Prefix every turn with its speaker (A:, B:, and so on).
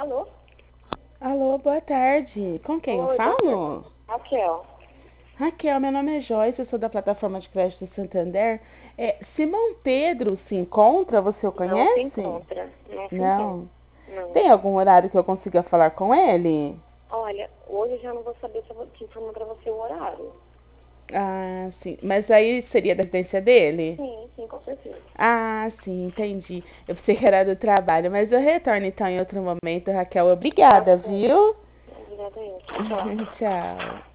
A: Alô?
B: Alô, boa tarde. Com quem eu
A: Oi, boa tarde.
B: falo?
A: Raquel.
B: Raquel, meu nome é Joyce, eu sou da plataforma de crédito Santander. Simão Pedro se encontra? Você o
A: Não se
B: conhece?
A: encontra. Não se encontra.
B: Não.
A: Não.
B: Tem algum horário que eu consiga falar com ele?
A: Olha, hoje eu já não vou saber se eu vou te informar pra você o horário.
B: Ah, sim. Mas aí seria da residência dele?
A: Sim, sim, com certeza.
B: Ah, sim, entendi. Eu pensei que era do trabalho, mas eu retorno então em outro momento, Raquel. Obrigada,
A: Ok.
B: viu?
A: Obrigada, eu. Tchau.
B: Tchau.